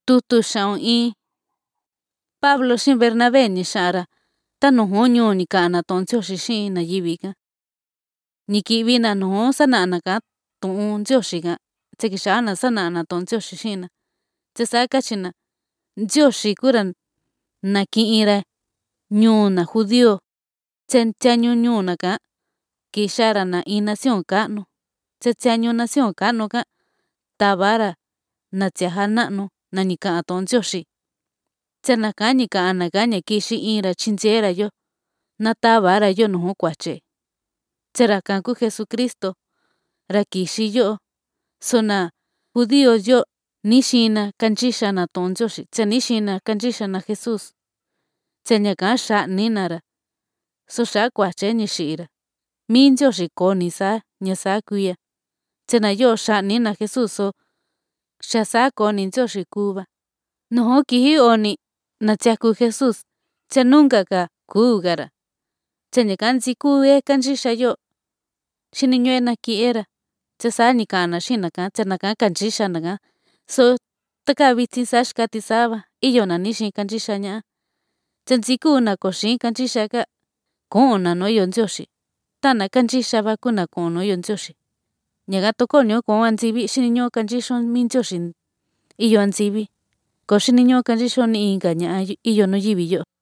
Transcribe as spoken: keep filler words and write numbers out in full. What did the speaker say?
tutu xa'un in Pablo xiin Bernabé ni xa'anra ta nuju ñuu ni ka'ana tu'un Ndioxi xiin nayivi ka ni kivina nuu sana'naka tu'un Ndioxiga tse kixana sana'na tu'un Ndioxi xiina tse saa kachina Ndioxi kura naki'ira ñuuna judío tse tiañu ñuunaka kixara‑na in nación ka'nu tse tiañu nación ka'nu ka tavara na tse'e jana'nu na ni ka'an tu'un Ndioxi tse naka ni ka'an‑naka ña kixi in‑ra tyindyee‑ra yo na tava‑ra yo nuu kuachi tse ra‑ka kuu Jesucristo ra kixi yo'o so na judío yo ni xina kandyixa‑na tu'un Ndioxi tse ni xina kandyixa‑na Jesús tse ñaka xa'ni‑na‑ra so xa'a kuachi ni xi'i‑ra mii Ndioxi koo‑ni saa ña saa kuiya tse na yo'o xa'ni‑na Jesús so xa saa koo‑ni Ndioxi kuu va nuu kiji oo‑ni natyaku Jesús tse nunca‑ka kuu‑ga‑ra tse ñaka ndyikuu‑e kandyixa yo xiniñu'e naki'e‑ra tse saa ni ka'an‑na xi'in‑naka tse naka kandyixa‑naka so takaa vityin saa xikati saa va iyo‑na ni xiin kandyixa ña'a tse ndyikuu‑na koo xiin kandyixa ka ku'un‑na nuu iyo Ndioxi ta'na kandyixa va kuu na ku'un nuu iyo Ndioxi ñaka toko'o‑ñu ku'un andzivi xiniñu'u kandyixa‑on mii Ndioxi iyo andzivi ko xiniñu'u kandyixa‑on ni inka ña'a iyo ñuyivi yo.